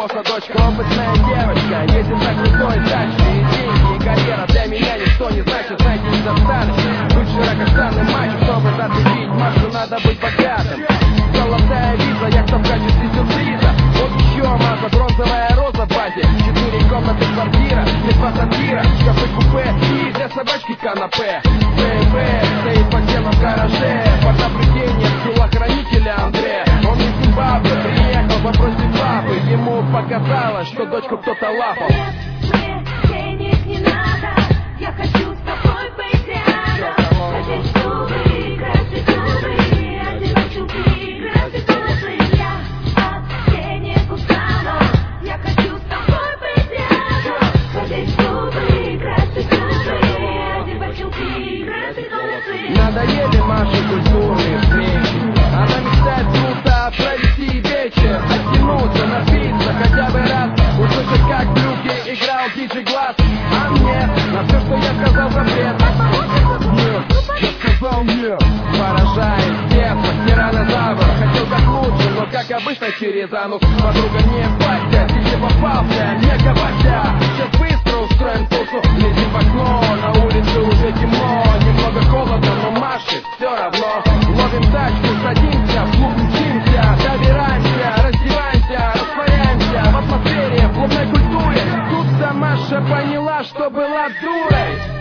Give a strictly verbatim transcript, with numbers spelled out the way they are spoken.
Роса, дочка, опытная девочка. Едем на крутой тачке, и деньги, и карьера для меня ничто не значит, знаете, недостаточно. Быть широкостанным мачо, чтобы зацепить Машу, надо быть богатым. Золотая виза, яхта в качестве сюрприза. Вот еще маза, бронзовая роза в базе. Четыре комнаты, квартира, без пассатира, шкафы купе и для собачки канапе. БМВ стоит по стенам в гараже, под наблюдением телохранителя Андрея. Он из Зимбабве приехал по просьбе папы. Ему показалось, что дочку кто-то лапал. Мне денег не надо, я хочу с тобой быть рядом. Хотеть зубы, красить зубы, одевать чулки, красить волосы. Я от денег устала, я хочу с тобой быть рядом. Хотеть зубы, красить зубы, одевать чулки, красить волосы. Надоели Маше культурные встречи. Она мечтает круто провести вечер, оттянуться, напиться хотя бы раз, услышать, как в брюке играл диджей Глаз. А мне на все, что я сказал, запрет. Нет, я сказал нет. Поражает детство, тиранозавр. Хотел как лучше, но как обычно через анус. Подруга не Вася, тебе попался, не Вася. Сейчас быстро устроим тусу, лезем в окно, на улице уже темно. Немного холодно, но Маше все равно. Ловим тачку, садимся, вслух учимся, добираемся, раздеваемся, растворяемся в атмосфере, в клубной культуре. Тут-то Маша поняла, что была дурой.